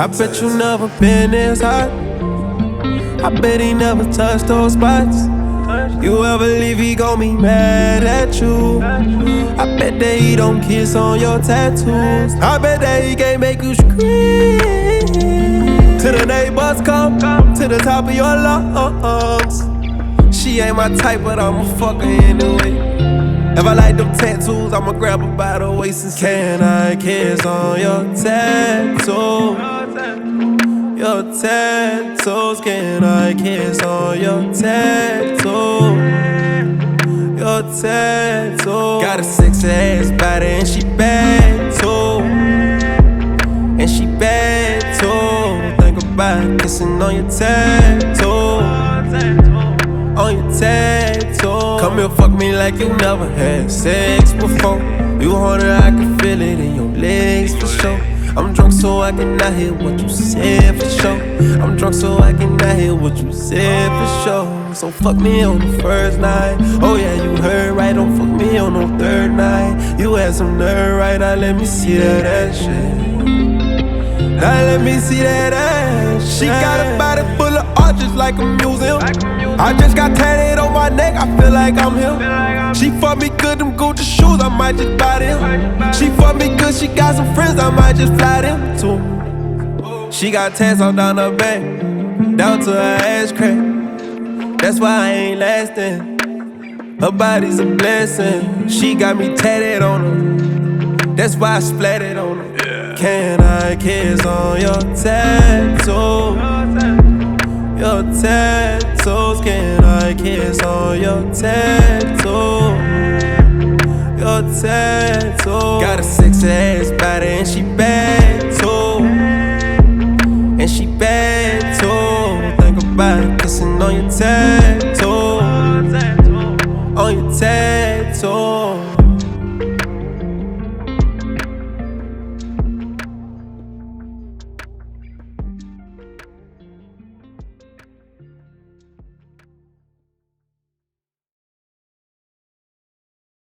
I bet you never been this hot. I bet he never touched those spots. You ever leave, he gon' be mad at you. I bet that he don't kiss on your tattoos. I bet that he can't make you scream till the neighbors come to the top of your lungs. She ain't my type, but I'ma fuck her anyway. If I like them tattoos, I'ma grab her by the waist and say, can I kiss on your tattoo? Your tattoos, can I kiss on your tattoo? Your tattoo. Got a sexy ass body and she bad too. And she bad too. Think about kissing on your tattoo. On your tattoo. Come here, fuck me like you never had sex before. You horny, I can feel it in your legs for sure. I'm drunk so I cannot hear what you said for sure. I'm drunk so I cannot hear what you said for sure. So fuck me on the first night. Oh yeah, you heard right, don't fuck me on no third night. You had some nerve right, now let me see that ass shit. Now let me see that ass. She got a body full of art just like a museum. I just got tatted on my neck, I feel like I'm him. She fuck me good, them Gucci shoes, I might just buy them. She fuck me good, she got some friends, I might just fly them too. She got tats all down her back, down to her ass crack. That's why I ain't lasting. Her body's a blessing. She got me tatted on her. That's why I splatted on her. Can I kiss on your tattoo? Your tattoos, can I kiss on your tattoo? Your tattoo. Got a sexy ass body and she bad too. And she bad